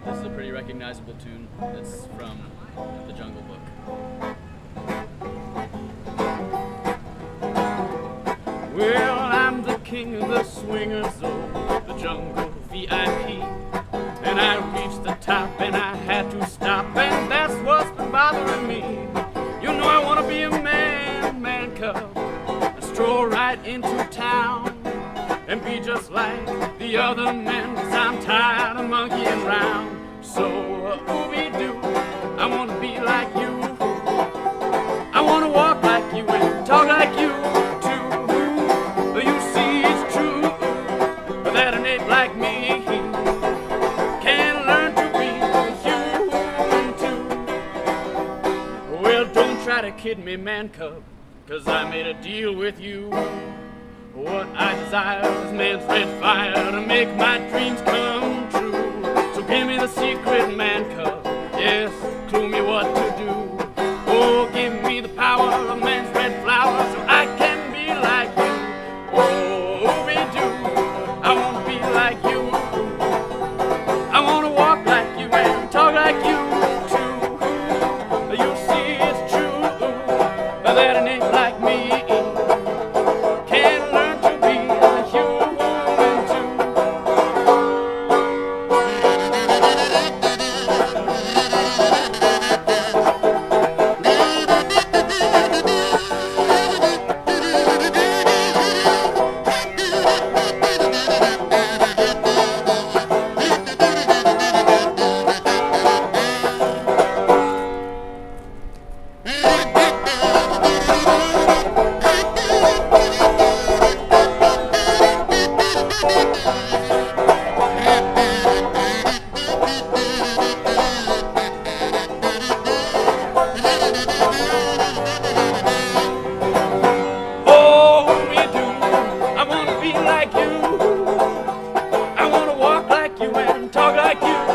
This is a pretty recognizable tune. It's from The Jungle Book. Well, I'm the king of the swingers of the jungle VIP, and I reached the top and I had to stop, and that's what's been bothering me. You know I want to be a man cub, and stroll right into town and be just like the other men, 'cause I'm tired of monkeying around. So, ooby-doo, I want to be like you. I want to walk like you and talk like you too. You see, it's true that an ape like me can learn to be human too. Well, don't try to kid me, man cub, 'cause I made a deal with you. What I desire is man's red fire to make my dreams come true. So give me the secret, man cub. Yes, clue me what to do. Oh, give me the power of man's red flower so I can be like you. Oh, we do. I want to be like you. I want to walk like you and talk like you too. You see, it's true that an ape like me can learn to be a human too. Like you, I want to walk like you and talk like you.